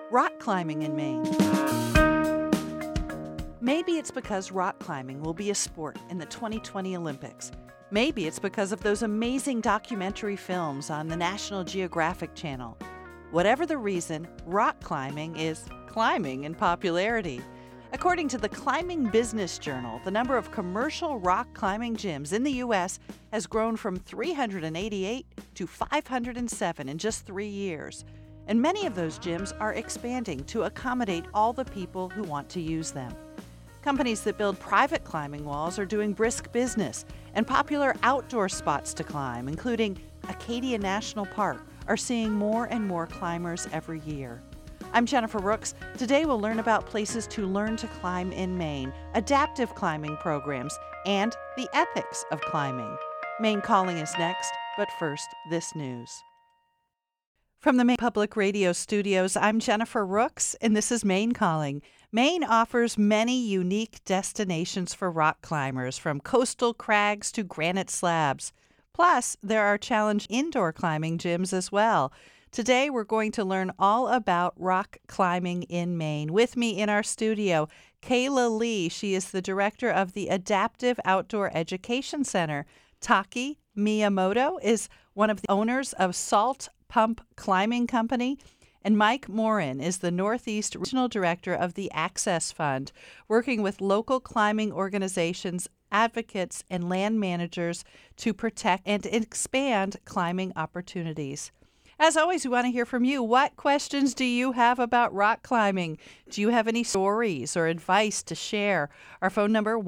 rock climbing in Maine. Maybe it's because rock climbing will be a sport in the 2020 Olympics. Maybe it's because of those amazing documentary films on the National Geographic Channel. Whatever the reason, rock climbing is climbing in popularity. According to the Climbing Business Journal, the number of commercial rock climbing gyms in the U.S. has grown from 388 to 507 in just 3 years. And many of those gyms are expanding to accommodate all the people who want to use them. Companies that build private climbing walls are doing brisk business, and popular outdoor spots to climb, including Acadia National Park, are seeing more and more climbers every year. I'm Jennifer Rooks. Today we'll learn about places to learn to climb in Maine, adaptive climbing programs, and the ethics of climbing. Maine Calling is next, but first, this news. From the Maine Public Radio studios, I'm Jennifer Rooks, and this is Maine Calling. Maine offers many unique destinations for rock climbers, from coastal crags to granite slabs. Plus, there are challenge indoor climbing gyms as well. Today, we're going to learn all about rock climbing in Maine. With me in our studio, Kayla Lee. She is the director of the Adaptive Outdoor Education Center. Taki Miyamoto is one of the owners of Salt Pump Climbing Company. And Mike Morin is the Northeast Regional Director of the Access Fund, working with local climbing organizations, advocates, and land managers to protect and expand climbing opportunities. As always, we want to hear from you. What questions do you have about rock climbing? Do you have any stories or advice to share? Our phone number,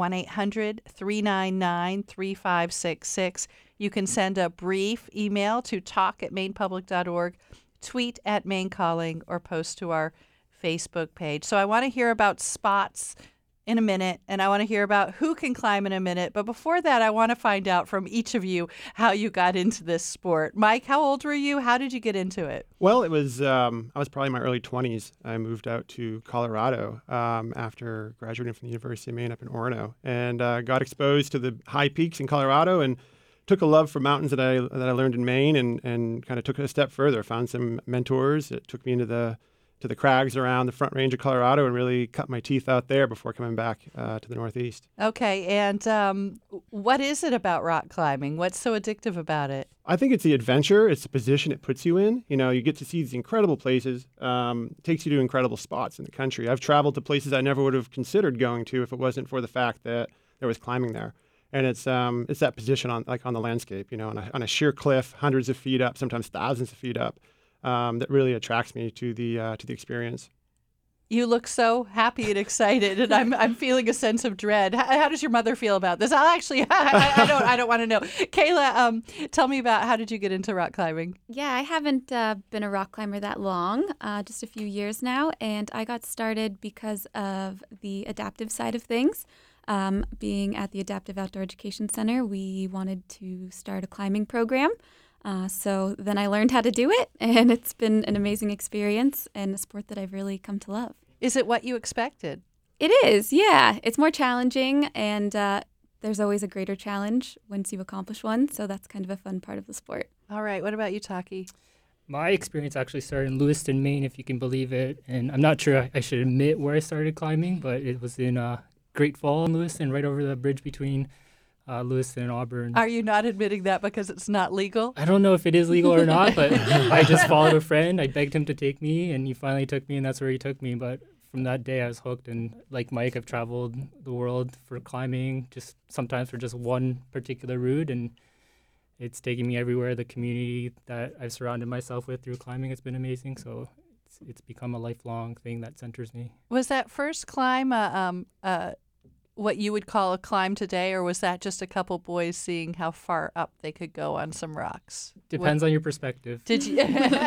1-800-399-3566. You can send a brief email to talk@mainepublic.org, tweet at Maine Calling, or post to our Facebook page. So I want to hear about spots in a minute, and I want to hear about who can climb in a minute. But before that, I want to find out from each of you how you got into this sport. Mike, how old were you? How did you get into it? Well, it was I was probably in my early 20s. I moved out to Colorado after graduating from the University of Maine up in Orono, and got exposed to the high peaks in Colorado and took a love for mountains that I learned in Maine and kind of took it a step further. Found some mentors. It took me into the crags around the Front Range of Colorado and really cut my teeth out there before coming back to the Northeast. Okay, and what is it about rock climbing? What's so addictive about it? I think it's the adventure. It's the position it puts you in. You know, you get to see these incredible places. Takes you to incredible spots in the country. I've traveled to places I never would have considered going to if it wasn't for the fact that there was climbing there. And it's that position on the landscape, you know, on a sheer cliff, hundreds of feet up, sometimes thousands of feet up. That really attracts me to the experience. You look so happy and excited, and I'm feeling a sense of dread. How does your mother feel about this? I don't want to know. Kayla, tell me about how did you get into rock climbing? Yeah, I haven't been a rock climber that long, just a few years now, and I got started because of the adaptive side of things. Being at the Adaptive Outdoor Education Center, we wanted to start a climbing program. So then I learned how to do it, and it's been an amazing experience and a sport that I've really come to love. Is it what you expected? It is, yeah. It's more challenging, and there's always a greater challenge once you accomplish one, so that's kind of a fun part of the sport. All right. What about you, Taki? My experience actually started in Lewiston, Maine, if you can believe it. And I'm not sure I should admit where I started climbing, but it was in Great Fall in Lewiston, right over the bridge between Lewiston and Auburn. Are you not admitting that because it's not legal? I don't know if it is legal or not, but I just followed a friend. I begged him to take me, and he finally took me, and that's where he took me. But from that day, I was hooked. And like Mike, I've traveled the world for climbing, just sometimes for just one particular route, and it's taken me everywhere. The community that I've surrounded myself with through climbing has been amazing. So it's become a lifelong thing that centers me. Was that first climb what you would call a climb today, or was that just a couple boys seeing how far up they could go on some rocks? Depends on your perspective. Did you?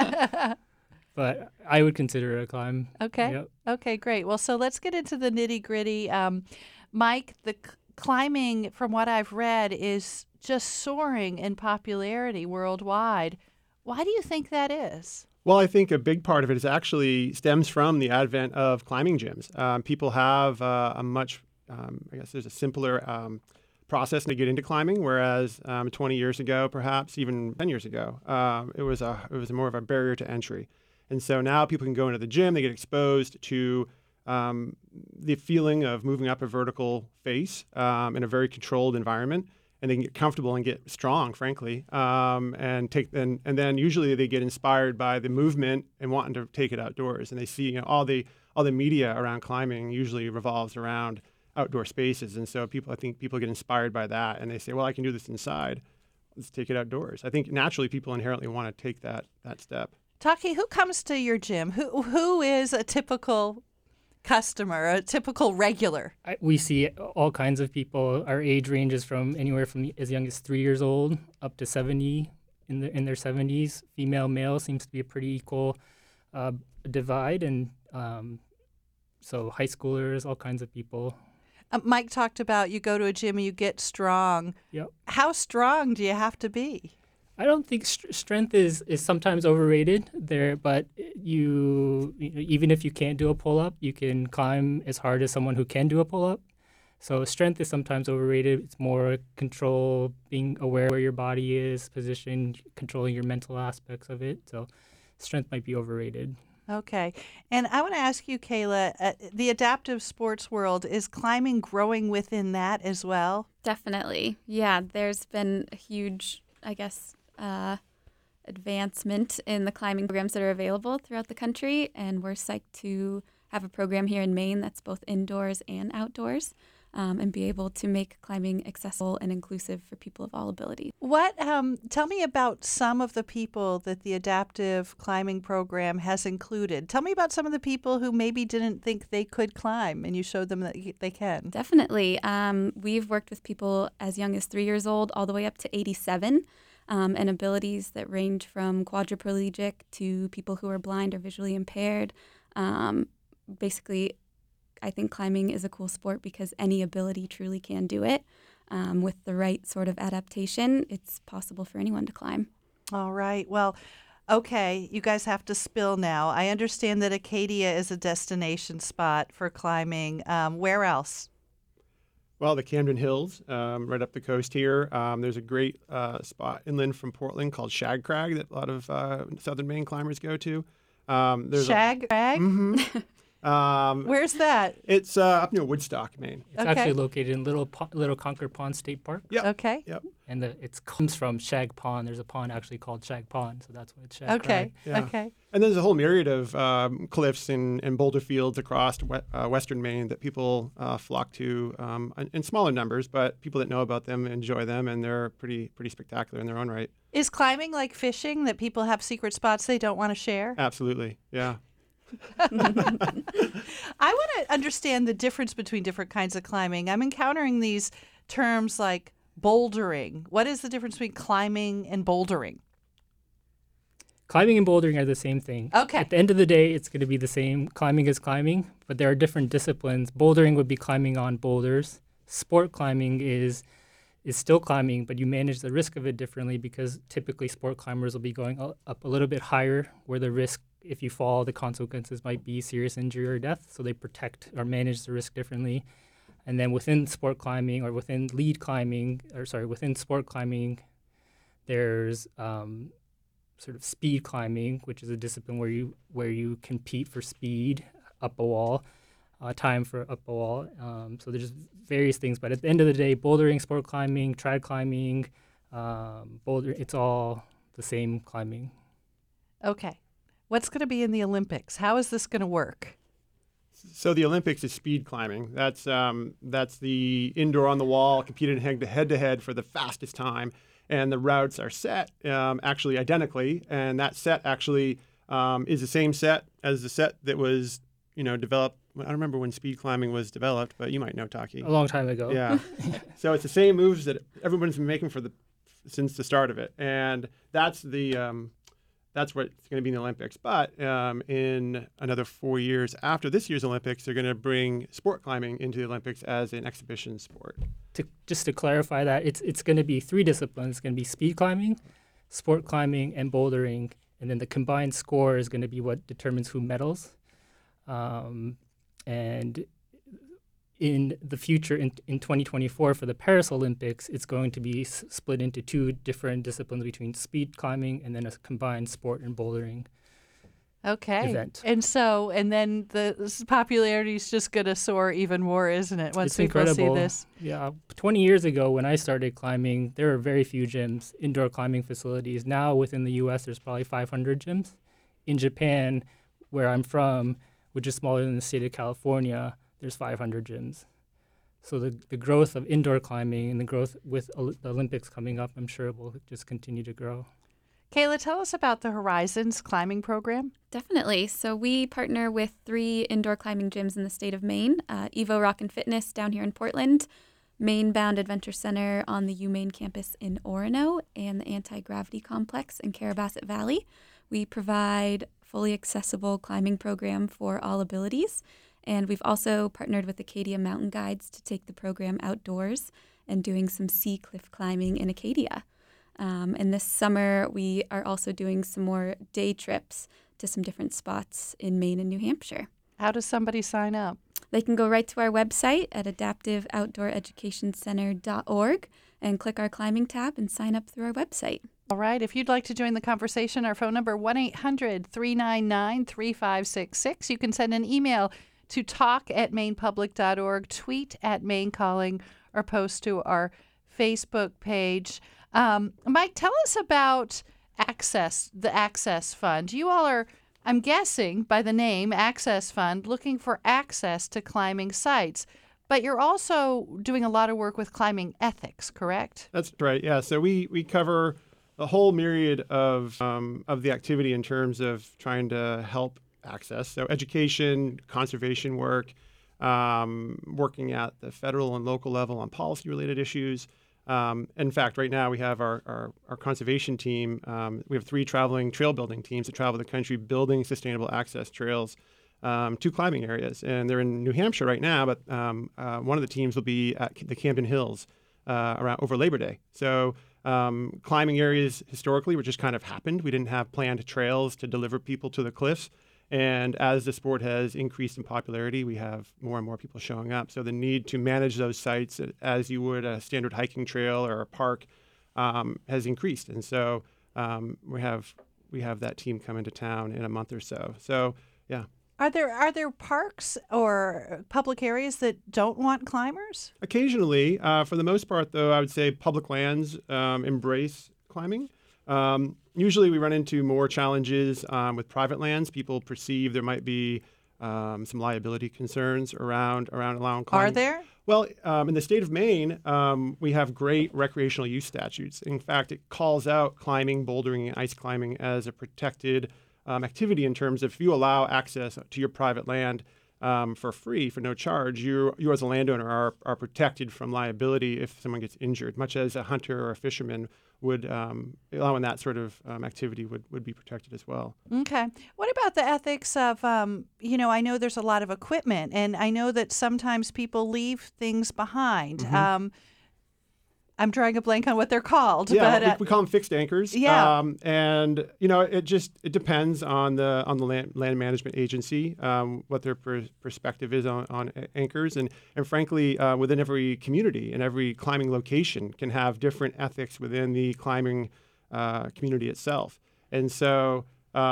But I would consider it a climb. Okay. Yep. Okay, great. Well, so let's get into the nitty-gritty. Mike, the climbing, from what I've read, is just soaring in popularity worldwide. Why do you think that is? Well, I think a big part of it is actually stems from the advent of climbing gyms. People have a much I guess there's a simpler process to get into climbing, whereas 20 years ago, perhaps even 10 years ago, it was more of a barrier to entry. And so now people can go into the gym, they get exposed to the feeling of moving up a vertical face in a very controlled environment, and they can get comfortable and get strong, frankly, and then usually they get inspired by the movement and wanting to take it outdoors. And they see, all the media around climbing usually revolves around outdoor spaces, and so I think people get inspired by that, and they say, well, I can do this inside. Let's take it outdoors. I think naturally people inherently want to take that step. Taki, who comes to your gym? Who is a typical customer, a typical regular? We see all kinds of people. Our age ranges from anywhere from as young as 3 years old up to 70 in their 70s. Female, male seems to be a pretty equal divide, and so high schoolers, all kinds of people. Mike talked about you go to a gym and you get strong. Yep. How strong do you have to be? I don't think strength is sometimes overrated there, but you even if you can't do a pull-up, you can climb as hard as someone who can do a pull-up. So strength is sometimes overrated. It's more control, being aware where your body is positioned, controlling your mental aspects of it. So strength might be overrated. Okay. And I want to ask you, Kayla, the adaptive sports world, is climbing growing within that as well? Definitely. Yeah, there's been a huge, advancement in the climbing programs that are available throughout the country, and we're psyched to have a program here in Maine that's both indoors and outdoors, and be able to make climbing accessible and inclusive for people of all abilities. Tell me about some of the people that the adaptive climbing program has included. Tell me about some of the people who maybe didn't think they could climb, and you showed them that they can. Definitely. We've worked with people as young as 3 years old all the way up to 87, and abilities that range from quadriplegic to people who are blind or visually impaired. Basically, I think climbing is a cool sport because any ability truly can do it. With the right sort of adaptation, it's possible for anyone to climb. All right. Well, okay, you guys have to spill now. I understand that Acadia is a destination spot for climbing. Where else? Well, the Camden Hills, right up the coast here. There's a great spot inland from Portland called Shag Crag that a lot of southern Maine climbers go to. Shag Crag? Mm-hmm. Where's that? It's up near Woodstock, Maine. It's actually located in Little Concord Pond State Park. Yep. Okay. Yep. And it comes from Shag Pond. There's a pond actually called Shag Pond, so that's why it's Shag Okay. Crag. Yeah. Okay. And there's a whole myriad of cliffs and boulder fields across western Maine that people flock to in smaller numbers, but people that know about them enjoy them, and they're pretty spectacular in their own right. Is climbing like fishing, that people have secret spots they don't want to share? Absolutely. Yeah. I want to understand the difference between different kinds of climbing. I'm encountering these terms like bouldering. What is the difference between climbing and bouldering? Climbing and bouldering are the same thing. Okay. At the end of the day, it's going to be the same. Climbing is climbing, but there are different disciplines. Bouldering would be climbing on boulders. Sport climbing is still climbing, but you manage the risk of it differently because typically sport climbers will be going up a little bit higher where the risk, if you fall, the consequences might be serious injury or death. So they protect or manage the risk differently. And then within sport climbing or within sport climbing, there's sort of speed climbing, which is a discipline where you compete for speed up a wall, time for up a wall. So there's various things. But at the end of the day, bouldering, sport climbing, trad climbing, it's all the same climbing. Okay. What's going to be in the Olympics? How is this going to work? So the Olympics is speed climbing. That's the indoor on the wall, competed head to head for the fastest time, and the routes are set actually identically. And that set actually is the same set as the set that was developed. I don't remember when speed climbing was developed, but you might know, Taki. A long time ago. Yeah. So it's the same moves that everyone's been making since the start of it, and that's what's going to be in the Olympics. But in another 4 years after this year's Olympics, they're going to bring sport climbing into the Olympics as an exhibition sport. Just to clarify that, it's going to be 3 disciplines. It's going to be speed climbing, sport climbing, and bouldering. And then the combined score is going to be what determines who medals. And in the future, in 2024, for the Paris Olympics, it's going to be split into 2 different disciplines between speed climbing and then a combined sport and bouldering. Okay. event. And then the popularity is just going to soar even more, isn't it? Once It's people incredible. see this. Yeah, 20 years ago when I started climbing, there were very few gyms, indoor climbing facilities. Now within the U.S., there's probably 500 gyms. In Japan, where I'm from, which is smaller than the state of California, there's 500 gyms. So the growth of indoor climbing and the growth with the Olympics coming up, I'm sure it will just continue to grow. Kayla, tell us about the Horizons climbing program. Definitely. So we partner with 3 indoor climbing gyms in the state of Maine, Evo Rock and Fitness down here in Portland, Maine Bound Adventure Center on the UMaine campus in Orono, and the Anti-Gravity Complex in Carrabassett Valley. We provide fully accessible climbing program for all abilities, and we've also partnered with Acadia Mountain Guides to take the program outdoors and doing some sea cliff climbing in Acadia. And this summer, we are also doing some more day trips to some different spots in Maine and New Hampshire. How does somebody sign up? They can go right to our website at adaptiveoutdooreducationcenter.org and click our climbing tab and sign up through our website. All right. If you'd like to join the conversation, our phone number 1-800-399-3566. You can send an email to talk@mainepublic.org, tweet @MaineCalling, or post to our Facebook page. Mike, tell us about the Access Fund. You all are, I'm guessing by the name Access Fund, looking for access to climbing sites, but you're also doing a lot of work with climbing ethics, correct? That's right. Yeah. So we cover a whole myriad of the activity in terms of trying to help access. So education, conservation work, working at the federal and local level on policy-related issues. In fact, right now we have our conservation team. We have 3 traveling trail building teams that travel the country building sustainable access trails to climbing areas. And they're in New Hampshire right now, but one of the teams will be at the Camden Hills around over Labor Day. So climbing areas historically were just kind of happened. We didn't have planned trails to deliver people to the cliffs. And as the sport has increased in popularity, we have more and more people showing up. So the need to manage those sites as you would a standard hiking trail or a park has increased. And so we have that team come into town in a month or so. So yeah. Are there parks or public areas that don't want climbers? Occasionally, for the most part, though, I would say public lands embrace climbing. Usually we run into more challenges with private lands. People perceive there might be some liability concerns around allowing climbing. Are there? Well, in the state of Maine, we have great recreational use statutes. In fact, it calls out climbing, bouldering, and ice climbing as a protected activity in terms of if you allow access to your private land for free, for no charge, you as a landowner are protected from liability if someone gets injured, much as a hunter or a fisherman would, allowing that sort of activity would be protected as well. Okay. What about the ethics of, I know there's a lot of equipment, and I know that sometimes people leave things behind. Mm-hmm. I'm drawing a blank on what they're called. Yeah, but, we call them fixed anchors. Yeah. And it depends on the land management agency what their perspective is on anchors, and frankly within every community and every climbing location can have different ethics within the climbing community itself. And so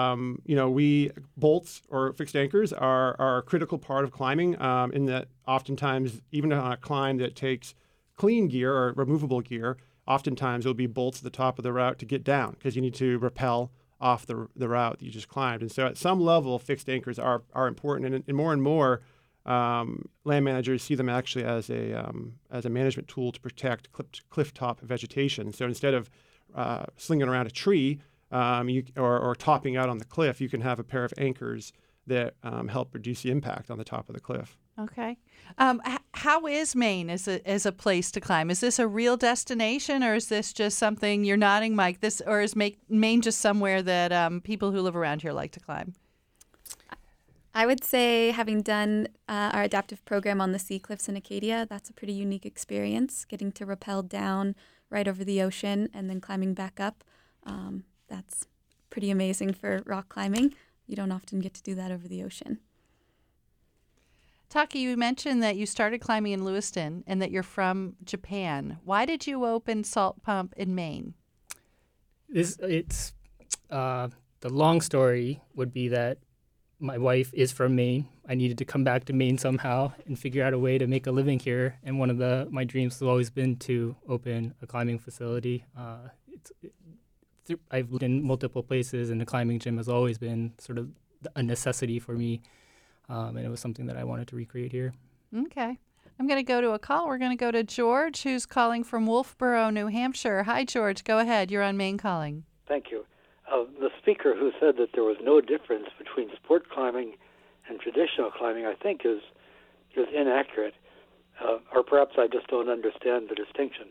bolts or fixed anchors are a critical part of climbing in that oftentimes even on a climb that takes clean gear or removable gear, oftentimes there'll be bolts at the top of the route to get down because you need to rappel off the route that you just climbed. And so at some level, fixed anchors are important. And more land managers see them actually as a management tool to protect cliff top vegetation. So instead of slinging around a tree or topping out on the cliff, you can have a pair of anchors that help reduce the impact on the top of the cliff. Okay. How is Maine as a place to climb? Is this a real destination, or is this just something you're nodding, Mike? Or is Maine just somewhere that people who live around here like to climb? I would say, having done our adaptive program on the sea cliffs in Acadia, that's a pretty unique experience, getting to rappel down right over the ocean and then climbing back up. That's pretty amazing for rock climbing. You don't often get to do that over the ocean. Taki, you mentioned that you started climbing in Lewiston and that you're from Japan. Why did you open Salt Pump in Maine? It's the long story would be that my wife is from Maine. I needed to come back to Maine somehow and figure out a way to make a living here. And one of my dreams has always been to open a climbing facility. I've lived in multiple places, and the climbing gym has always been sort of a necessity for me. And it was something that I wanted to recreate here. Okay. I'm going to go to a call. We're going to go to George, who's calling from Wolfboro, New Hampshire. Hi, George. Go ahead. You're on Maine Calling. Thank you. The speaker who said that there was no difference between sport climbing and traditional climbing, I think, is inaccurate, or perhaps I just don't understand the distinction.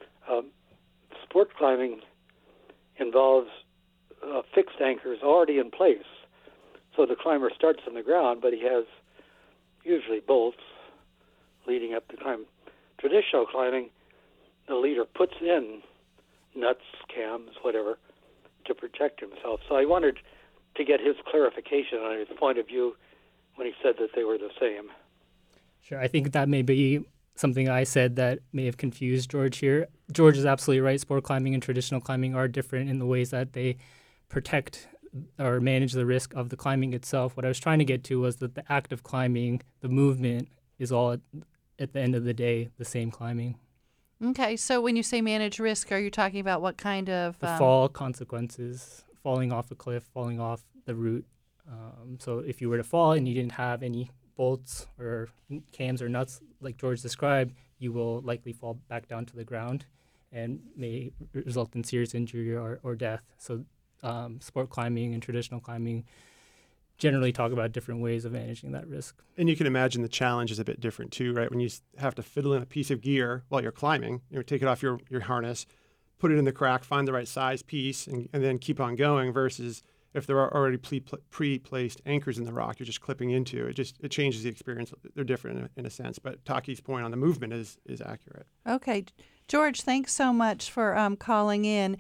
Sport climbing involves fixed anchors already in place, so the climber starts on the ground, but he has usually bolts leading up the climb. Traditional climbing, the leader puts in nuts, cams, whatever, to protect himself. So I wanted to get his clarification on his point of view when he said that they were the same. Sure. I think that may be something I said that may have confused George here. George is absolutely right. Sport climbing and traditional climbing are different in the ways that they protect or manage the risk of the climbing itself. What I was trying to get to was that the act of climbing, the movement, is all at the end of the day the same climbing. Okay, so when you say manage risk, are you talking about what kind of... The fall consequences, falling off a cliff, falling off the route. So if you were to fall and you didn't have any bolts or cams or nuts like George described, you will likely fall back down to the ground and may result in serious injury or death. So sport climbing and traditional climbing generally talk about different ways of managing that risk. And you can imagine the challenge is a bit different too, right? When you have to fiddle in a piece of gear while you're climbing, take it off your harness, put it in the crack, find the right size piece, and then keep on going, versus if there are already pre-placed anchors in the rock you're just clipping into. It changes the experience. They're different in a sense. But Taki's point on the movement is accurate. Okay. George, thanks so much for calling in.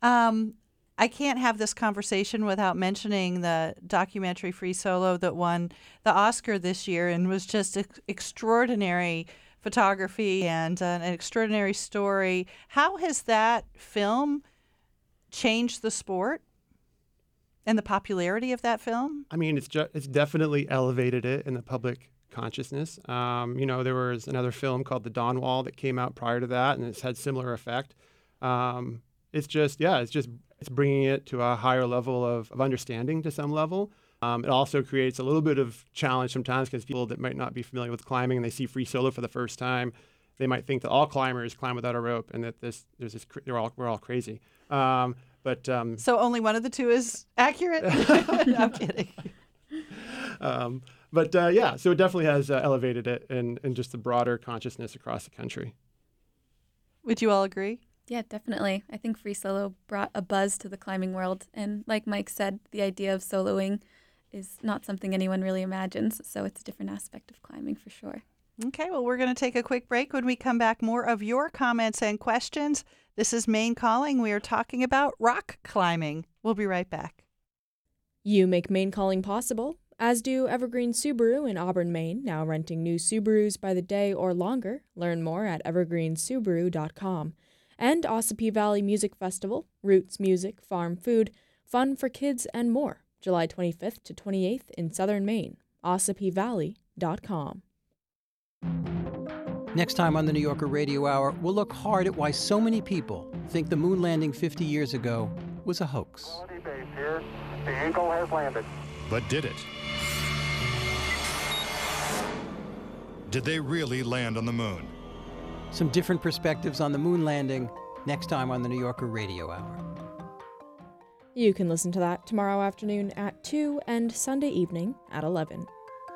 I can't have this conversation without mentioning the documentary Free Solo that won the Oscar this year and was just extraordinary photography and an extraordinary story. How has that film changed the sport and the popularity of that film? I mean, it's definitely elevated it in the public consciousness. There was another film called The Dawn Wall that came out prior to that, and it's had similar effect. It's bringing it to a higher level of understanding to some level. It also creates a little bit of challenge sometimes because people that might not be familiar with climbing and they see Free Solo for the first time, they might think that all climbers climb without a rope and that we're all crazy. So only one of the two is accurate? No, I'm kidding. So it definitely has elevated it and just the broader consciousness across the country. Would you all agree? Yeah, definitely. I think Free Solo brought a buzz to the climbing world. And like Mike said, the idea of soloing is not something anyone really imagines. So it's a different aspect of climbing for sure. Okay, well, we're going to take a quick break. When we come back, more of your comments and questions. This is Maine Calling. We are talking about rock climbing. We'll be right back. You make Maine Calling possible, as do Evergreen Subaru in Auburn, Maine, now renting new Subarus by the day or longer. Learn more at evergreensubaru.com. And Ossipee Valley Music Festival, roots music, farm food, fun for kids, and more. July 25th to 28th in Southern Maine. OssipeeValley.com. Next time on the New Yorker Radio Hour, we'll look hard at why so many people think the moon landing 50 years ago was a hoax. Base here. The Eagle has landed. But did it? Did they really land on the moon? Some different perspectives on the moon landing next time on the New Yorker Radio Hour. You can listen to that tomorrow afternoon at 2 and Sunday evening at 11.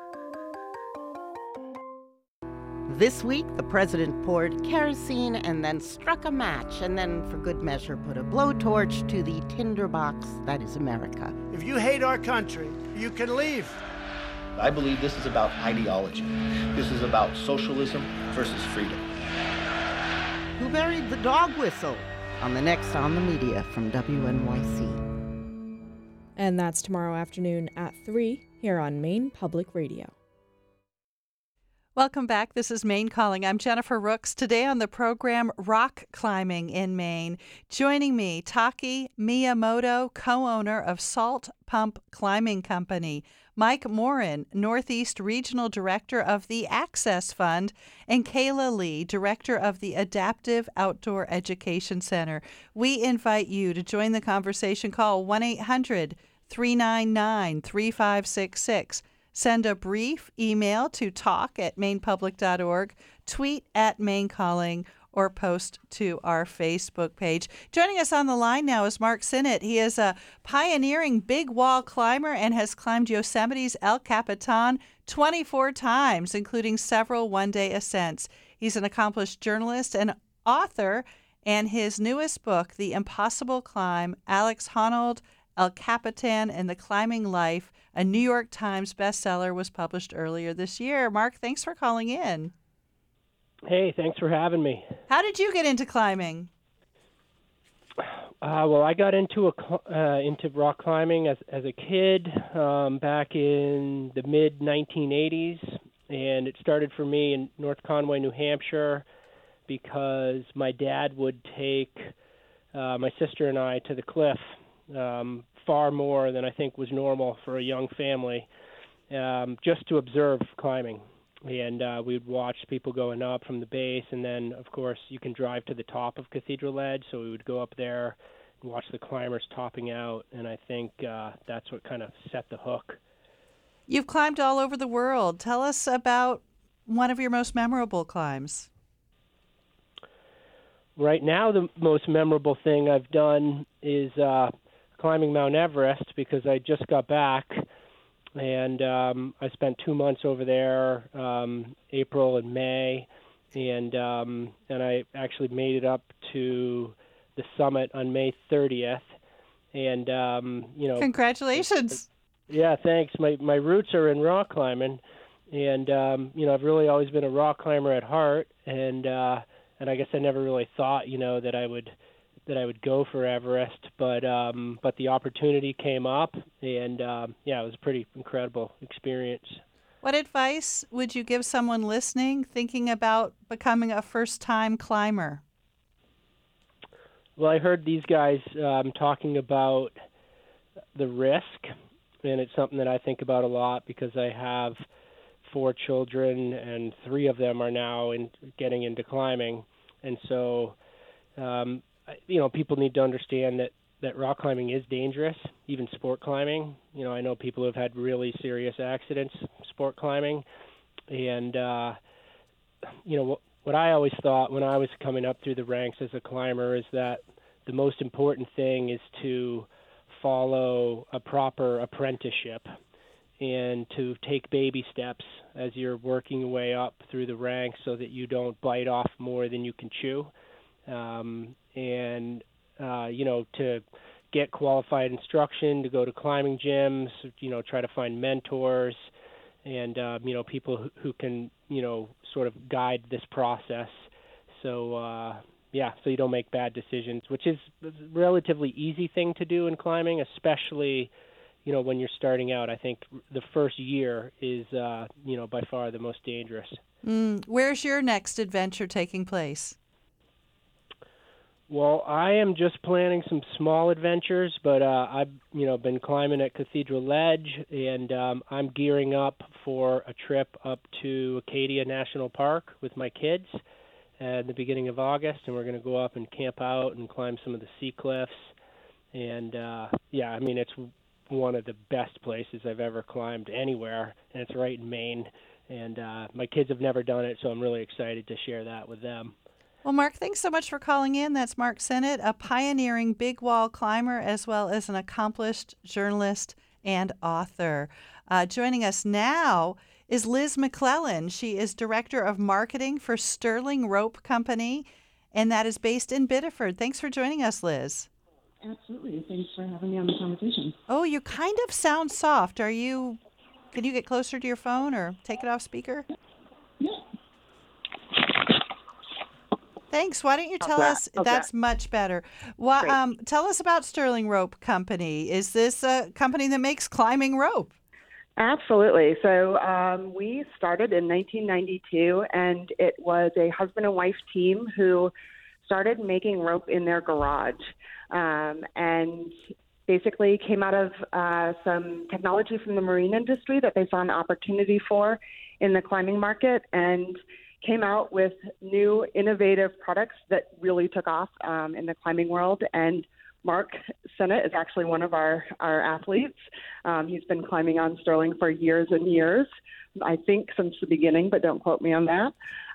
This week, the president poured kerosene and then struck a match and then, for good measure, put a blowtorch to the tinderbox that is America. If you hate our country, you can leave. I believe this is about ideology. This is about socialism versus freedom. Who buried the dog whistle? On the next On the Media from WNYC. And that's tomorrow afternoon at 3 here on Maine Public Radio. Welcome back. This is Maine Calling. I'm Jennifer Rooks. Today on the program, rock climbing in Maine. Joining me, Taki Miyamoto, co-owner of Salt Pump Climbing Company, Mike Morin, Northeast Regional Director of the Access Fund, and Kayla Lee, Director of the Adaptive Outdoor Education Center. We invite you to join the conversation. Call 1-800-399-3566. Send a brief email to talk@mainepublic.org, tweet @MaineCalling, or post to our Facebook page. Joining us on the line now is Mark Sinnott. He is a pioneering big wall climber and has climbed Yosemite's El Capitan 24 times, including several one-day ascents. He's an accomplished journalist and author, and his newest book, The Impossible Climb, Alex Honnold, El Capitan and the Climbing Life, a New York Times bestseller, was published earlier this year. Mark, thanks for calling in. Hey, thanks for having me. How did you get into climbing? Well, I got into rock climbing as a kid back in the mid-1980s, and it started for me in North Conway, New Hampshire, because my dad would take my sister and I to the cliff far more than I think was normal for a young family, just to observe climbing. And we'd watch people going up from the base, and then, of course, you can drive to the top of Cathedral Ledge, so we would go up there and watch the climbers topping out, and I think that's what kind of set the hook. You've climbed all over the world. Tell us about one of your most memorable climbs. Right now, the most memorable thing I've done is climbing Mount Everest, because I just got back, and I spent 2 months over there, April and May, and I actually made it up to the summit on May 30th, and Congratulations! Yeah, thanks. My roots are in rock climbing, and I've really always been a rock climber at heart, and I guess I never really thought that I would go for Everest, but the opportunity came up, and it was a pretty incredible experience. What advice would you give someone listening thinking about becoming a first-time climber? Well, I heard these guys talking about the risk, and it's something that I think about a lot because I have 4 children, and 3 of them are now getting into climbing, and so people need to understand that rock climbing is dangerous, even sport climbing. I know people who have had really serious accidents sport climbing. And, what I always thought when I was coming up through the ranks as a climber is that the most important thing is to follow a proper apprenticeship and to take baby steps as you're working your way up through the ranks so that you don't bite off more than you can chew. To get qualified instruction, to go to climbing gyms, try to find mentors and, people who can, sort of guide this process. So, so you don't make bad decisions, which is a relatively easy thing to do in climbing, especially, when you're starting out. I think the first year is, by far the most dangerous. Where's your next adventure taking place? Well, I am just planning some small adventures, but I've been climbing at Cathedral Ledge, and I'm gearing up for a trip up to Acadia National Park with my kids at the beginning of August, and we're going to go up and camp out and climb some of the sea cliffs. And it's one of the best places I've ever climbed anywhere, and it's right in Maine. And my kids have never done it, so I'm really excited to share that with them. Well, Mark, thanks so much for calling in. That's Mark Sinnott, a pioneering big wall climber as well as an accomplished journalist and author. Joining us now is Liz McClellan. She is Director of Marketing for Sterling Rope Company, and that is based in Biddeford. Thanks for joining us, Liz. Absolutely. Thanks for having me on the conversation. Oh, you kind of sound soft. Can you get closer to your phone or take it off speaker? Yeah. Thanks. Why don't you tell us? Okay. That's much better. Tell us about Sterling Rope Company. Is this a company that makes climbing rope? Absolutely. So we started in 1992, and it was a husband and wife team who started making rope in their garage, and basically came out of some technology from the marine industry that they saw an opportunity for in the climbing market, and came out with new innovative products that really took off in the climbing world. And Mark Sennett is actually one of our athletes. He's been climbing on Sterling for years and years, I think since the beginning, but don't quote me on that.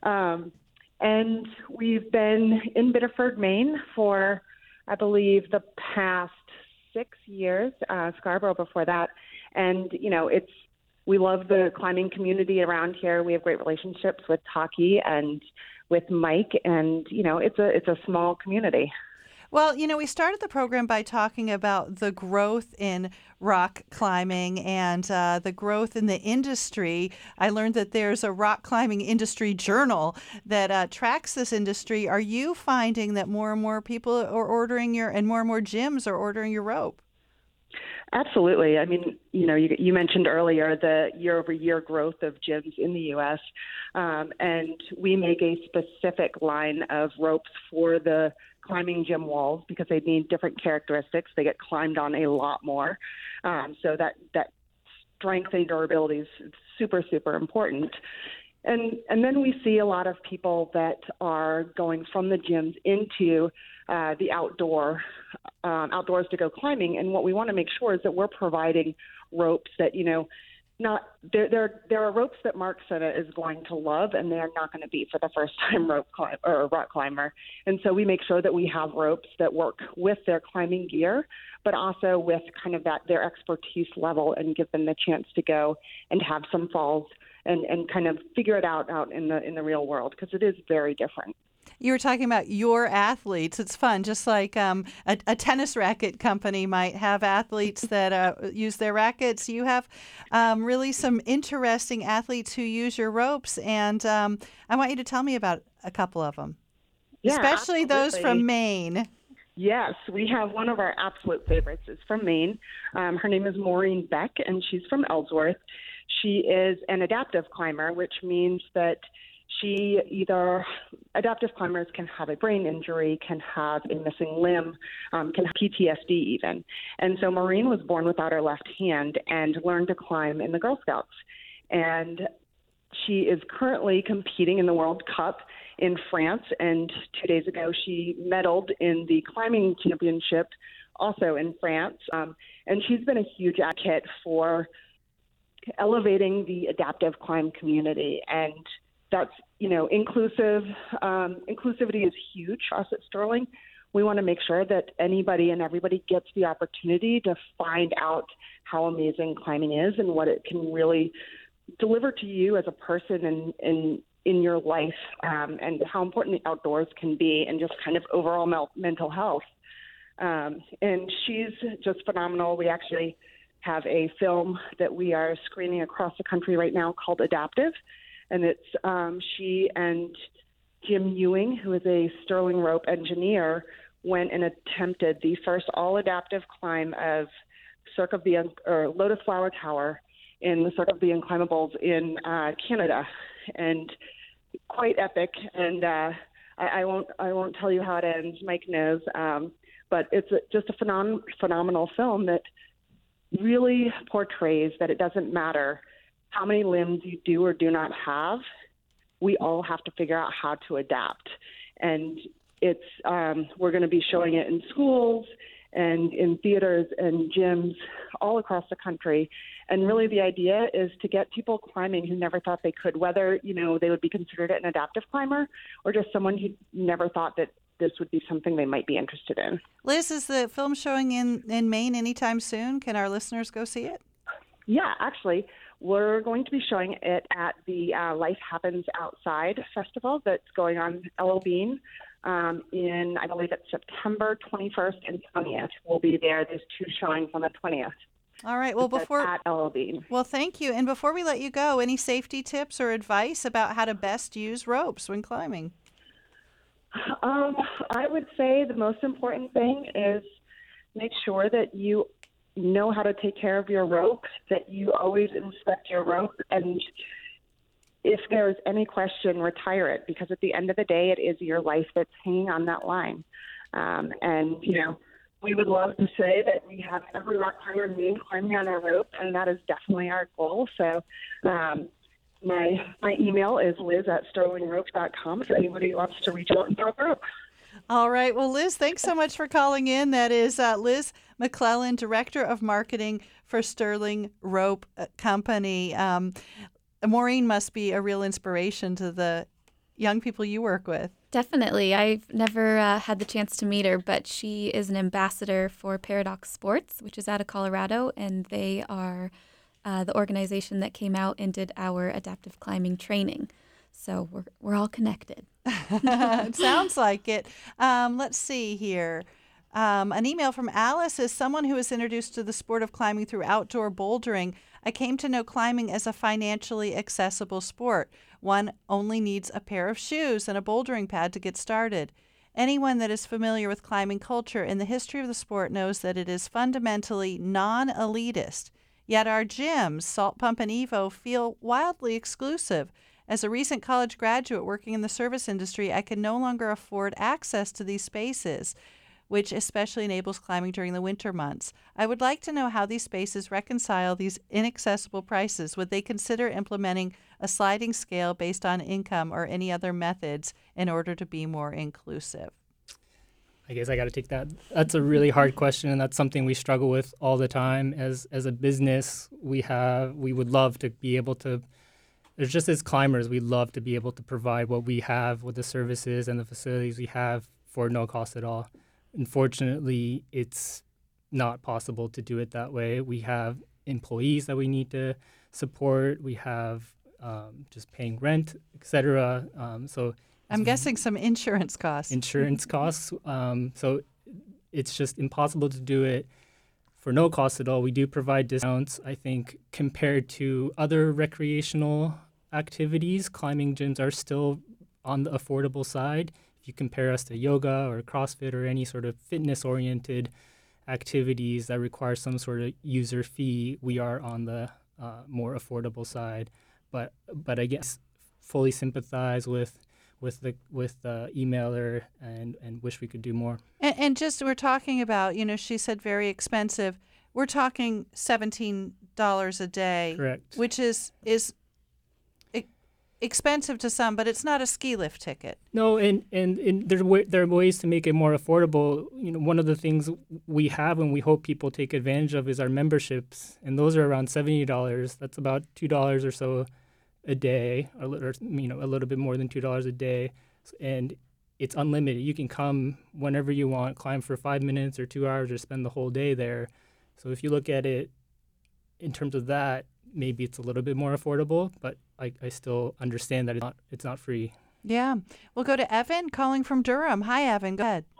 And we've been in Biddeford, Maine for, I believe, the past 6 years, Scarborough before that. And, we love the climbing community around here. We have great relationships with Taki and with Mike, and, it's a small community. Well, we started the program by talking about the growth in rock climbing and the growth in the industry. I learned that there's a rock climbing industry journal that tracks this industry. Are you finding that more and more people are ordering and more gyms are ordering your rope? Absolutely. I mean, you mentioned earlier the year-over-year growth of gyms in the U.S., and we make a specific line of ropes for the climbing gym walls because they need different characteristics. They get climbed on a lot more. So that strength and durability is super, super important. And then we see a lot of people that are going from the gyms into the outdoors to go climbing. And what we want to make sure is that we're providing ropes that, there are ropes that Mark Sennett is going to love, and they're not going to be for the first time rock climber. And so we make sure that we have ropes that work with their climbing gear, but also with kind of their expertise level, and give them the chance to go and have some falls and kind of figure it out in the real world, because it is very different. You were talking about your athletes. It's fun, just like a tennis racket company might have athletes that use their rackets. You have really some interesting athletes who use your ropes, and I want you to tell me about a couple of them, especially those from Maine. Yes, we have one of our absolute favorites is from Maine. Her name is Maureen Beck, and she's from Ellsworth. She is an adaptive climber, which means that adaptive climbers can have a brain injury, can have a missing limb, can have PTSD even. And so Maureen was born without her left hand and learned to climb in the Girl Scouts. And she is currently competing in the World Cup in France. And 2 days ago, she medaled in the climbing championship also in France. And she's been a huge advocate for elevating the adaptive climb community. And that's, inclusive. Inclusivity is huge for us at Sterling. We want to make sure that anybody and everybody gets the opportunity to find out how amazing climbing is and what it can really deliver to you as a person in your life, and how important the outdoors can be, and just kind of overall mental health. And she's just phenomenal. We actually have a film that we are screening across the country right now called Adaptive. And it's she and Jim Ewing, who is a Sterling rope engineer, went and attempted the first all-adaptive climb of Lotus Flower Tower in the Cirque of the Unclimbables in Canada, and quite epic. And I won't tell you how it ends. Mike knows, but it's just a phenomenal film that really portrays that it doesn't matter how many limbs you do or do not have. We all have to figure out how to adapt. And it's we're going to be showing it in schools and in theaters and gyms all across the country. And really the idea is to get people climbing who never thought they could, whether, they would be considered an adaptive climber or just someone who never thought that this would be something they might be interested in. Liz, is the film showing in Maine anytime soon? Can our listeners go see it? Yeah, actually, we're going to be showing it at the Life Happens Outside Festival that's going on L.L. Bean in, I believe it's September 21st and 20th. We'll be there. There's 2 showings on the 20th. All right. Well, at L.L. Bean. Well, thank you. And before we let you go, any safety tips or advice about how to best use ropes when climbing? I would say the most important thing is make sure that you know how to take care of your rope, that you always inspect your rope, and if there's any question, retire it, because at the end of the day, it is your life that's hanging on that line. And, you know, we would love to say that we have every rock climber in Maine climbing on our rope, and that is definitely our goal. So my email is liz@sterlingropes.com if anybody wants to reach out and talk rope. All right. Well, Liz, thanks so much for calling in. That is Liz McClellan, Director of Marketing for Sterling Rope Company. Maureen must be a real inspiration to the young people you work with. Definitely. I've never had the chance to meet her, but she is an ambassador for Paradox Sports, which is out of Colorado, and they are the organization that came out and did our adaptive climbing training. So we're all connected. It sounds like it. Let's see here. An email from Alice is someone who was introduced to the sport of climbing through outdoor bouldering. I came to know climbing as a financially accessible sport. One only needs a pair of shoes and a bouldering pad to get started. Anyone that is familiar with climbing culture and the history of the sport knows that it is fundamentally non-elitist. Yet our gyms, Salt Pump and Evo, feel wildly exclusive. As a recent college graduate working in the service industry, I can no longer afford access to these spaces, which especially enables climbing during the winter months. I would like to know how these spaces reconcile these inaccessible prices. Would they consider implementing a sliding scale based on income or any other methods in order to be more inclusive? I guess I got to take that. That's a really hard question, and that's something we struggle with all the time. As a business, we would love to be able to. There's just as climbers, we love to be able to provide what we have with the services and the facilities we have for no cost at all. Unfortunately, it's not possible to do it that way. We have employees that we need to support. We have just paying rent, etc. So I'm guessing some insurance costs. So it's just impossible to do it for no cost at all. We do provide discounts. I think compared to other recreational activities, climbing gyms are still on the affordable side. If you compare us to yoga or CrossFit or any sort of fitness-oriented activities that require some sort of user fee, we are on the more affordable side. But I guess fully sympathize with the emailer and wish we could do more. And just we're talking about, she said very expensive. We're talking $17 a day. Correct. Which is expensive to some, but it's not a ski lift ticket. No, and there are ways to make it more affordable. One of the things we have and we hope people take advantage of is our memberships, and those are around $70. That's about $2 or so a day, or a little bit more than $2 a day, and it's unlimited. You can come whenever you want, climb for 5 minutes or 2 hours, or spend the whole day there. So if you look at it in terms of that, maybe it's a little bit more affordable, but I still understand that it's not free. Yeah. We'll go to Evan calling from Durham. Hi, Evan. Go ahead.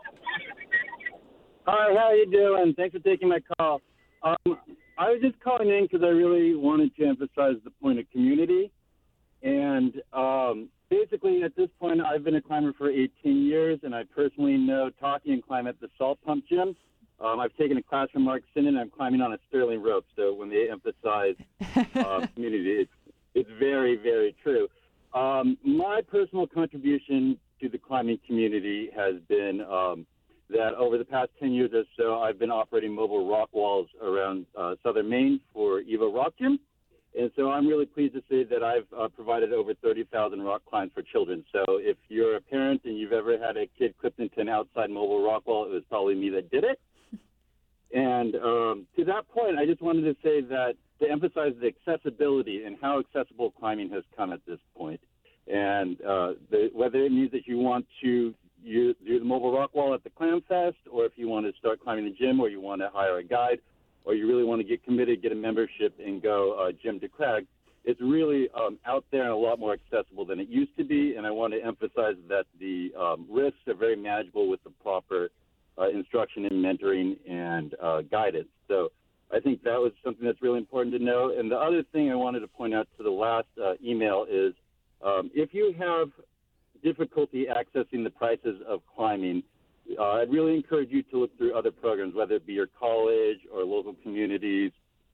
Hi, how you doing? Thanks for taking my call. I was just calling in because I really wanted to emphasize the point of community. And basically, at this point, I've been a climber for 18 years, and I personally know Taki and climb at the Salt Pump Gym. I've taken a class from Mark Sinnen, and I'm climbing on a Sterling rope. So when they emphasize community, it's very, very true. My personal contribution to the climbing community has been that over the past 10 years or so, I've been operating mobile rock walls around southern Maine for Evo Rock Gym. And so I'm really pleased to say that I've provided over 30,000 rock climbs for children. So if you're a parent and you've ever had a kid clipped into an outside mobile rock wall, it was probably me that did it. And to that point, I just wanted to say that to emphasize the accessibility and how accessible climbing has come at this point. And whether it means that you want to do the mobile rock wall at the Clam Fest, or if you want to start climbing the gym, or you want to hire a guide, or you really want to get committed, get a membership, and go gym to crag, it's really out there and a lot more accessible than it used to be. And I want to emphasize that the risks are very manageable with the proper instruction and mentoring and guidance. So I think that was something that's really important to know. And the other thing I wanted to point out to the last email is if you have difficulty accessing the prices of climbing, I'd really encourage you to look through other programs, whether it be your college or local communities,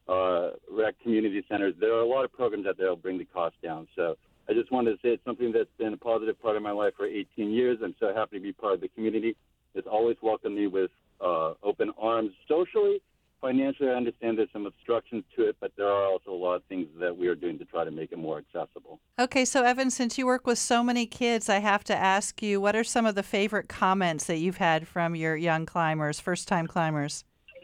rec community centers. There are a lot of programs out there that will bring the cost down. So I just wanted to say it's something that's been a positive part of my life for 18 years. I'm so happy to be part of the community. It's always welcomed me with open arms socially. Financially, I understand there's some obstructions to it, but there are also a lot of things that we are doing to try to make it more accessible. Okay, so Evan, since you work with so many kids, I have to ask you, what are some of the favorite comments that you've had from your young climbers, first-time climbers?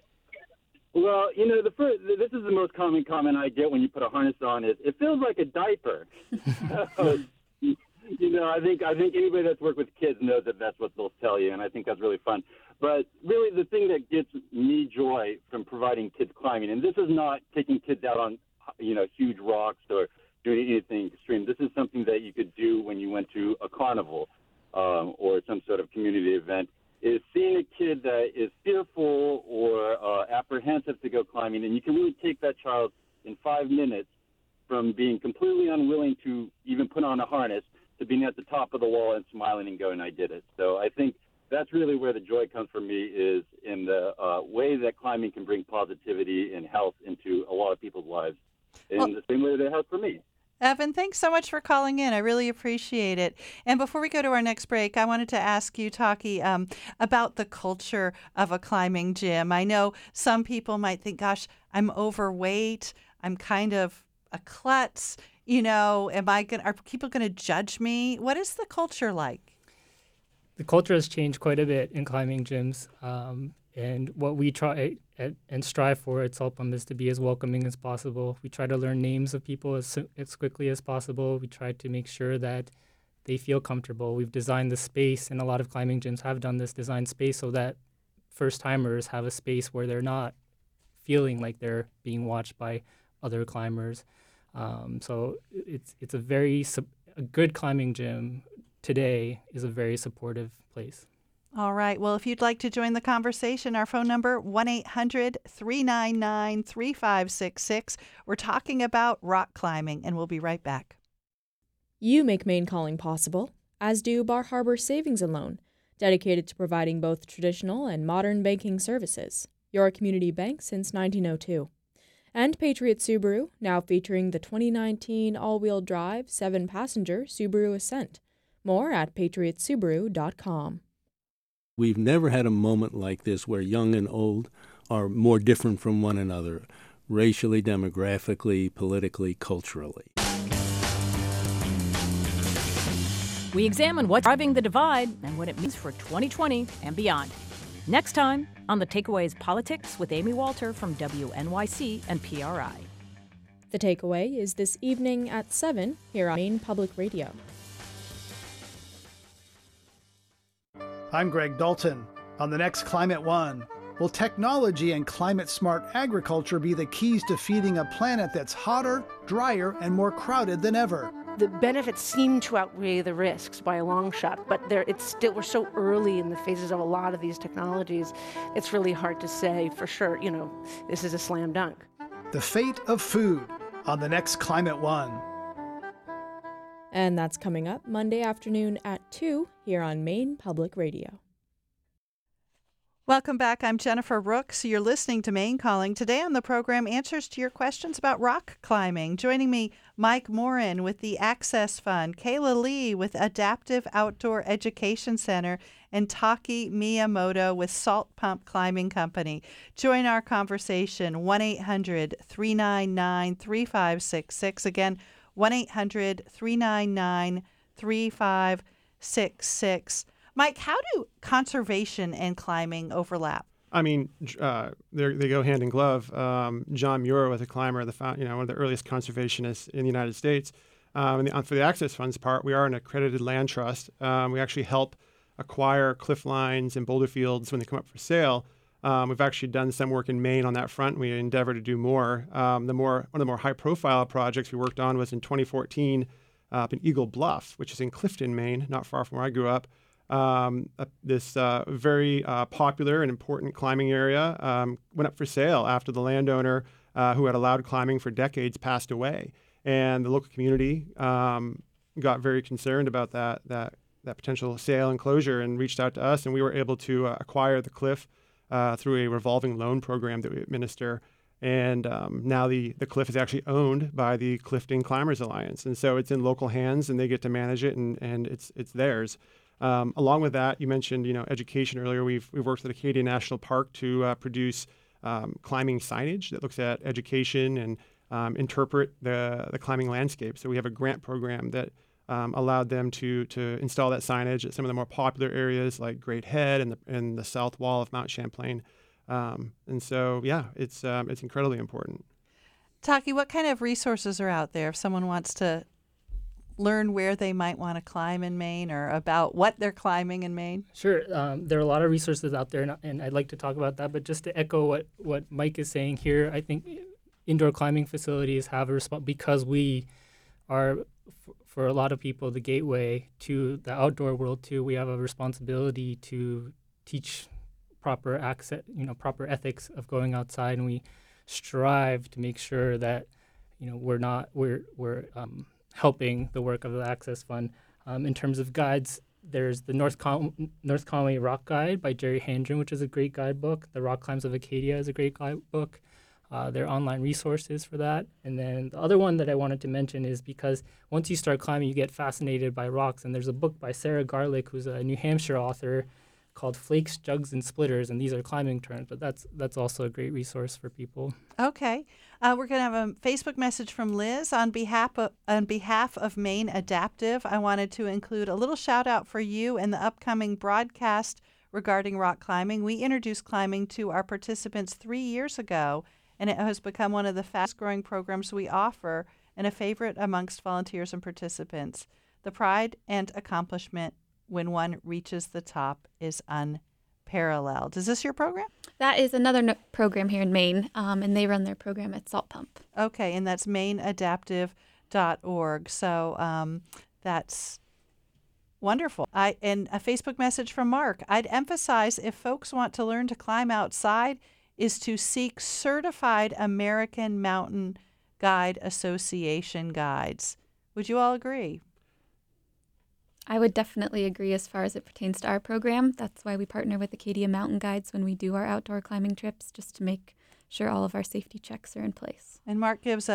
Well, you know, this is the most common comment I get when you put a harness on is, it feels like a diaper. So, you know, I think anybody that's worked with kids knows that that's what they'll tell you, and I think that's really fun. But really the thing that gets me joy from providing kids climbing, and this is not taking kids out on, you know, huge rocks or doing anything extreme. This is something that you could do when you went to a carnival or some sort of community event, is seeing a kid that is fearful or apprehensive to go climbing, and you can really take that child in 5 minutes from being completely unwilling to even put on a harness to being at the top of the wall and smiling and going, I did it. So I think that's really where the joy comes from me, is in the way that climbing can bring positivity and health into a lot of people's lives in the same way that it has for me. Evan, thanks so much for calling in. I really appreciate it. And before we go to our next break, I wanted to ask you, Taki, about the culture of a climbing gym. I know some people might think, gosh, I'm overweight. I'm kind of a klutz. You know, are people going to judge me? What is the culture like? The culture has changed quite a bit in climbing gyms, and what we try and strive for at Saltpump is to be as welcoming as possible. We try to learn names of people as quickly as possible. We try to make sure that they feel comfortable. We've designed the space, and a lot of climbing gyms have done this, design space so that first-timers have a space where they're not feeling like they're being watched by other climbers. So it's a good climbing gym today is a very supportive place. All right. Well, if you'd like to join the conversation, our phone number, 1-800-399-3566. We're talking about rock climbing, and we'll be right back. You make Maine Calling possible, as do Bar Harbor Savings and Loan, dedicated to providing both traditional and modern banking services. Your community bank since 1902. And Patriot Subaru, now featuring the 2019 all-wheel drive 7-passenger Subaru Ascent. More at patriotsubaru.com. We've never had a moment like this where young and old are more different from one another, racially, demographically, politically, culturally. We examine what's driving the divide and what it means for 2020 and beyond. Next time on The Takeaway's Politics with Amy Walter from WNYC and PRI. The Takeaway is this evening at 7 here on Maine Public Radio. I'm Greg Dalton. On the next Climate One, will technology and climate-smart agriculture be the keys to feeding a planet that's hotter, drier, and more crowded than ever? The benefits seem to outweigh the risks by a long shot, but we're so early in the phases of a lot of these technologies, it's really hard to say for sure, this is a slam dunk. The fate of food on the next Climate One. And that's coming up Monday afternoon at 2 here on Maine Public Radio. Welcome back. I'm Jennifer Rooks. You're listening to Maine Calling. Today on the program, answers to your questions about rock climbing. Joining me, Mike Morin with the Access Fund, Kayla Lee with Adaptive Outdoor Education Center, and Taki Miyamoto with Saltpump Climbing Company. Join our conversation, 1-800-399-3566. Again, 1-800-399-3566. Mike, how do conservation and climbing overlap? I mean, they go hand in glove. John Muir was a climber, one of the earliest conservationists in the United States. For the Access Fund's part, we are an accredited land trust. We actually help acquire cliff lines and boulder fields when they come up for sale. We've actually done some work in Maine on that front. We endeavor to do more. One of the more high-profile projects we worked on was in 2014 up in Eagle Bluff, which is in Clifton, Maine, not far from where I grew up. This very popular and important climbing area went up for sale after the landowner who had allowed climbing for decades passed away. And the local community got very concerned about that that potential sale and closure and reached out to us, and we were able to acquire the cliff through a revolving loan program that we administer. And now the cliff is actually owned by the Clifton Climbers Alliance, and so it's in local hands, and they get to manage it, and it's theirs. Along with that, you mentioned education earlier. We've worked with Acadia National Park to produce climbing signage that looks at education and interpret the climbing landscape. So we have a grant program that allowed them to install that signage at some of the more popular areas like Great Head and the south wall of Mount Champlain. And so, it's incredibly important. Taki, what kind of resources are out there if someone wants to learn where they might want to climb in Maine or about what they're climbing in Maine? Sure. There are a lot of resources out there, and I'd like to talk about that. But just to echo what Mike is saying here, I think indoor climbing facilities have a because we are, for a lot of people, the gateway to the outdoor world too. We have a responsibility to teach proper access, proper ethics of going outside, and we strive to make sure that we're helping the work of the Access Fund. In terms of guides, there's the North Conway Rock Guide by Jerry Handren, which is a great guidebook. The Rock Climbs of Acadia is a great guidebook. There are online resources for that. And then the other one that I wanted to mention is because once you start climbing, you get fascinated by rocks. And there's a book by Sarah Garlick, who's a New Hampshire author, called Flakes, Jugs, and Splitters, and these are climbing terms, but that's also a great resource for people. Okay. We're going to have a Facebook message from Liz. On behalf of Maine Adaptive, I wanted to include a little shout out for you and the upcoming broadcast regarding rock climbing. We introduced climbing to our participants 3 years ago, and it has become one of the fast-growing programs we offer and a favorite amongst volunteers and participants. The pride and accomplishment when one reaches the top is unparalleled. Is this your program? That is another program here in Maine, and they run their program at Salt Pump. Okay, and that's maineadaptive.org. So that's wonderful. And a Facebook message from Mark. I'd emphasize if folks want to learn to climb outside is to seek certified American Mountain Guide Association guides. Would you all agree? I would definitely agree as far as it pertains to our program. That's why we partner with Acadia Mountain Guides when we do our outdoor climbing trips, just to make sure all of our safety checks are in place. And Mark gives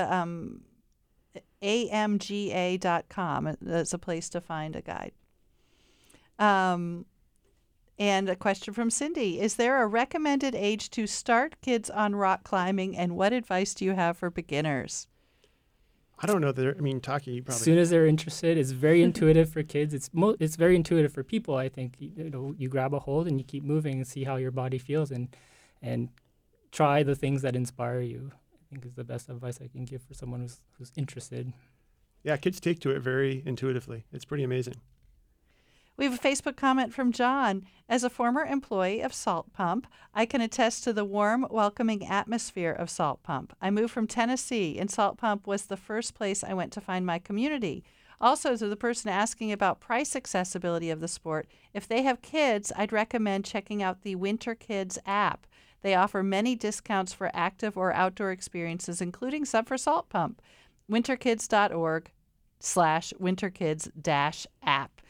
amga.com as a place to find a guide. And a question from Cindy. Is there a recommended age to start kids on rock climbing, and what advice do you have for beginners? I don't know that. Taki probably. As soon as they're interested, it's very intuitive for kids. It's very intuitive for people. I think you grab a hold and you keep moving and see how your body feels, and try the things that inspire you. I think is the best advice I can give for someone who's interested. Yeah, kids take to it very intuitively. It's pretty amazing. We have a Facebook comment from John. As a former employee of Salt Pump, I can attest to the warm, welcoming atmosphere of Salt Pump. I moved from Tennessee, and Salt Pump was the first place I went to find my community. Also, to the person asking about price accessibility of the sport, if they have kids, I'd recommend checking out the Winter Kids app. They offer many discounts for active or outdoor experiences, including some for Salt Pump. winterkids.org/winterkids-app.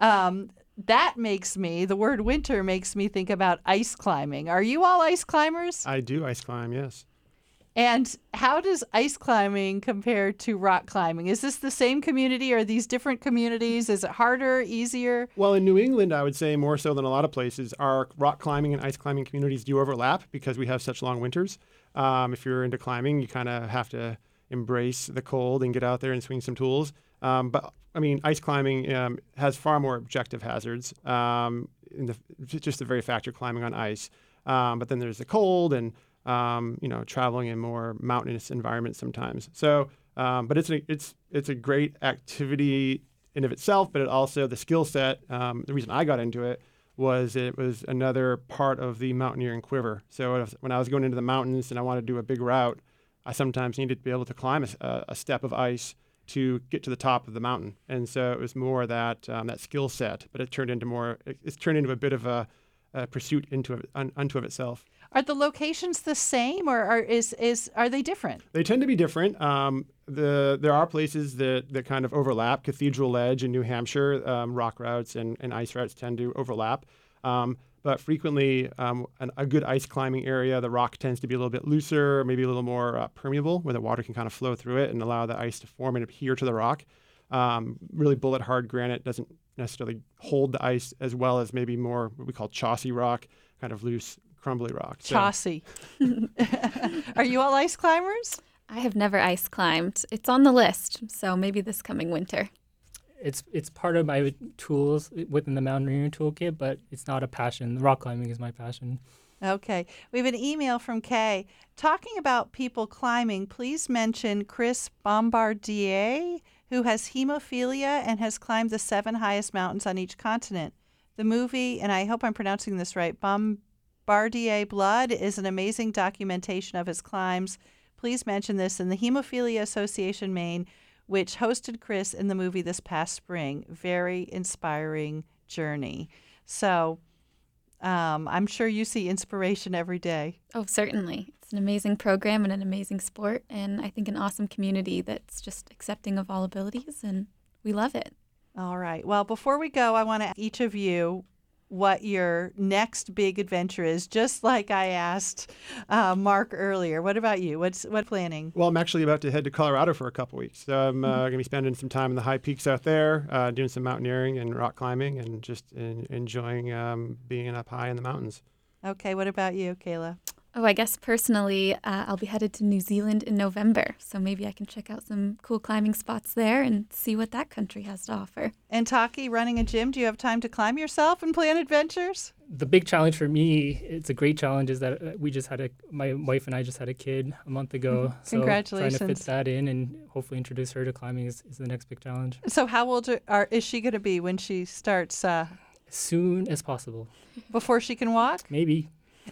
The word winter makes me think about ice climbing. Are you all ice climbers? I do ice climb, yes. And how does ice climbing compare to rock climbing? Is this the same community or are these different communities? Is it harder, easier? Well, in New England, I would say more so than a lot of places, our rock climbing and ice climbing communities do overlap because we have such long winters. If you're into climbing, you kind of have to embrace the cold and get out there and swing some tools. But ice climbing has far more objective hazards just the very fact you're climbing on ice. But then there's the cold and traveling in more mountainous environments sometimes. So, but it's a great activity in of itself. But it also the skill set. The reason I got into it was another part of the mountaineering quiver. So when I was going into the mountains and I wanted to do a big route, I sometimes needed to be able to climb a step of ice to get to the top of the mountain. And so it was more that skill set, but it's turned into a bit of a pursuit unto of itself. Are the locations the same, or are they different? They tend to be different. There are places that kind of overlap. Cathedral Ledge in New Hampshire, rock routes and ice routes tend to overlap. But frequently, a good ice climbing area, the rock tends to be a little bit looser, maybe a little more permeable, where the water can kind of flow through it and allow the ice to form and adhere to the rock. Really bullet hard granite doesn't necessarily hold the ice as well as maybe more what we call chossy rock, kind of loose, crumbly rock. Chossy. Are you all ice climbers? I have never ice climbed. It's on the list, so maybe this coming winter. It's part of my tools within the mountaineering toolkit, but it's not a passion. Rock climbing is my passion. Okay. We have an email from Kay. Talking about people climbing, please mention Chris Bombardier, who has hemophilia and has climbed the 7 highest mountains on each continent. The movie, and I hope I'm pronouncing this right, Bombardier Blood, is an amazing documentation of his climbs. Please mention this in the Hemophilia Association Maine, which hosted Chris in the movie this past spring. Very inspiring journey. So I'm sure you see inspiration every day. Oh, certainly. It's an amazing program and an amazing sport, and I think an awesome community that's just accepting of all abilities, and we love it. All right. Well, before we go, I want to ask each of you what your next big adventure is, just like I asked Mark earlier. What about you? What planning? Well, I'm actually about to head to Colorado for a couple weeks. So I'm going to be spending some time in the high peaks out there, doing some mountaineering and rock climbing, and just enjoying being up high in the mountains. Okay. What about you, Kayla? Oh, I guess personally, I'll be headed to New Zealand in November, so maybe I can check out some cool climbing spots there and see what that country has to offer. And Taki, running a gym, do you have time to climb yourself and plan adventures? The big challenge for me, it's a great challenge, is that my wife and I just had a kid a month ago. Congratulations. So trying to fit that in and hopefully introduce her to climbing is the next big challenge. So how old is she going to be when she starts? As soon as possible. Before she can walk? Maybe.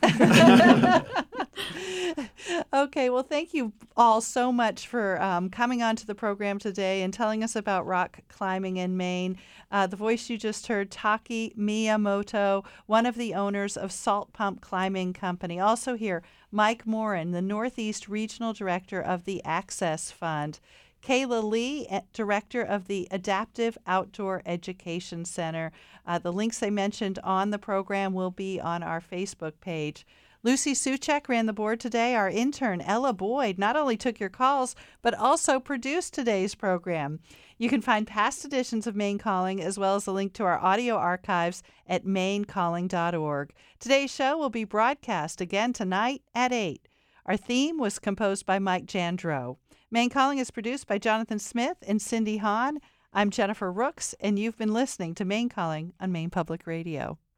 Okay, well, thank you all so much for coming on to the program today and telling us about rock climbing in Maine. The voice you just heard, Taki Miyamoto, one of the owners of Salt Pump Climbing Company. Also here, Mike Morin, the Northeast Regional Director of the Access Fund. Kayla Lee, Director of the Adaptive Outdoor Education Center. The links they mentioned on the program will be on our Facebook page. Lucy Suchek ran the board today. Our intern, Ella Boyd, not only took your calls, but also produced today's program. You can find past editions of Maine Calling, as well as a link to our audio archives at mainecalling.org. Today's show will be broadcast again tonight at 8. Our theme was composed by Mike Jandro. Maine Calling is produced by Jonathan Smith and Cindy Hahn. I'm Jennifer Rooks, and you've been listening to Maine Calling on Maine Public Radio.